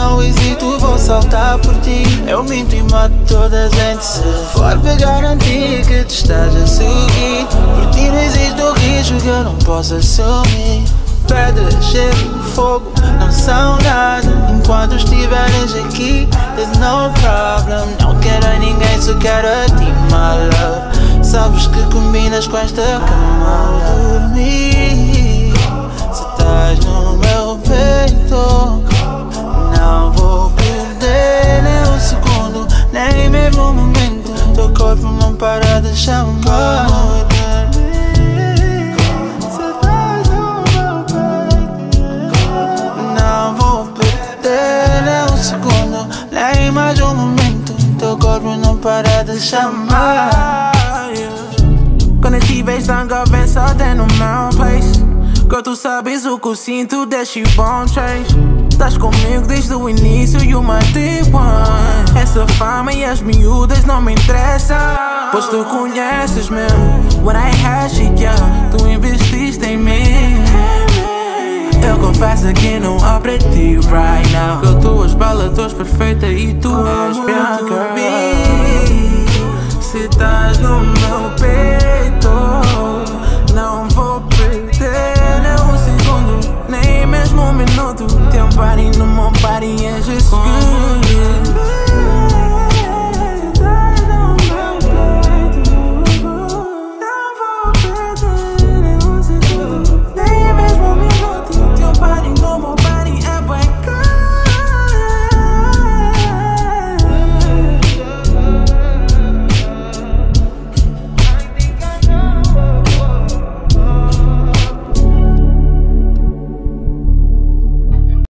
não hesito, vou saltar por ti. Eu minto e mato toda a gente se for para garantir que te estás a seguir. Por ti não existe o risco que eu não posso assumir. Pedra, gelo, fogo, não são nada enquanto estiveres aqui. There's no problem. Não quero a ninguém, só quero a ti, my love. Sabes que combinas com esta cama ao dormir. Se estás no meu peito, não vou perder nem um segundo, nem mesmo um momento. Teu corpo não para de chamar. Nem mais um momento, teu corpo não para de chamar. Quando estiveres tanga, vem só até no meu pace. Que tu sabes o que eu sinto, deixa bom trace. Estás comigo desde o início e uma deep one. Essa fama e as miúdas não me interessam, pois tu conheces mesmo. When I had shit, yeah, tu investiste em mim. Eu confesso que não aprendi right now. Que tuas balas, tu és perfeita e tu és Bianca. Se estás no meu peito, não vou perder nem um segundo, nem mesmo um minuto. Teu body no meu body enche